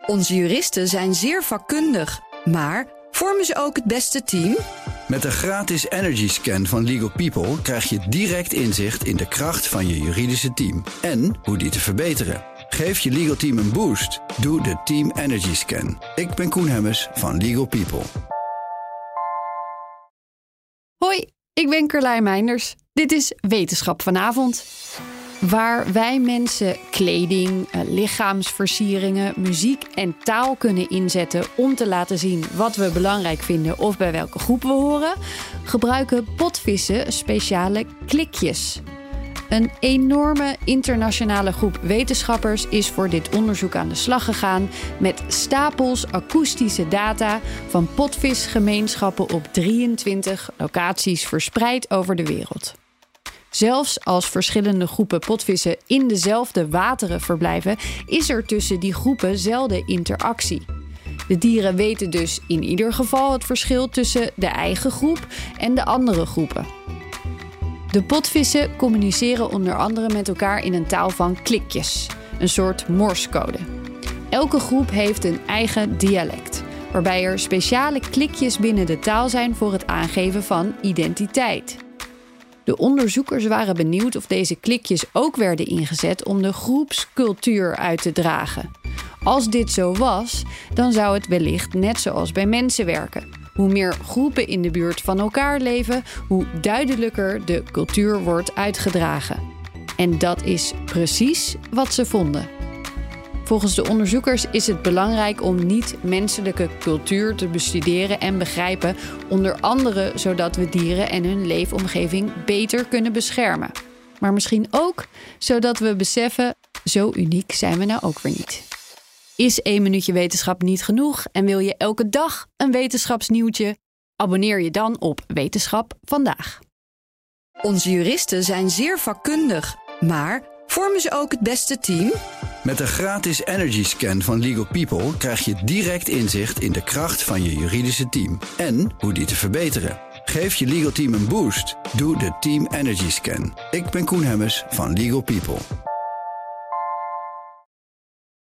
Onze juristen zijn zeer vakkundig, maar vormen ze ook het beste team? Met de gratis Energy Scan van Legal People krijg je direct inzicht in de kracht van je juridische team en hoe die te verbeteren. Geef je legal team een boost. Doe de Team Energy Scan. Ik ben Koen Hemmers van Legal People. Hoi, ik ben Carlijn Meinders. Dit is Wetenschap vanavond. Waar wij mensen kleding, lichaamsversieringen, muziek en taal kunnen inzetten om te laten zien wat we belangrijk vinden of bij welke groep we horen, gebruiken potvissen speciale klikjes. Een enorme internationale groep wetenschappers is voor dit onderzoek aan de slag gegaan met stapels akoestische data van potvisgemeenschappen op 23 locaties verspreid over de wereld. Zelfs als verschillende groepen potvissen in dezelfde wateren verblijven, is er tussen die groepen zelden interactie. De dieren weten dus in ieder geval het verschil tussen de eigen groep en de andere groepen. De potvissen communiceren onder andere met elkaar in een taal van klikjes, een soort morsecode. Elke groep heeft een eigen dialect, waarbij er speciale klikjes binnen de taal zijn voor het aangeven van identiteit. De onderzoekers waren benieuwd of deze klikjes ook werden ingezet om de groepscultuur uit te dragen. Als dit zo was, dan zou het wellicht net zoals bij mensen werken. Hoe meer groepen in de buurt van elkaar leven, hoe duidelijker de cultuur wordt uitgedragen. En dat is precies wat ze vonden. Volgens de onderzoekers is het belangrijk om niet-menselijke cultuur te bestuderen en begrijpen, onder andere zodat we dieren en hun leefomgeving beter kunnen beschermen. Maar misschien ook zodat we beseffen, zo uniek zijn we nou ook weer niet. Is 1 minuutje wetenschap niet genoeg en wil je elke dag een wetenschapsnieuwtje? Abonneer je dan op Wetenschap vandaag. Onze juristen zijn zeer vakkundig, maar vormen ze ook het beste team? Met de gratis Energy Scan van Legal People krijg je direct inzicht in de kracht van je juridische team en hoe die te verbeteren. Geef je legal team een boost. Doe de Team Energy Scan. Ik ben Koen Hemmers van Legal People.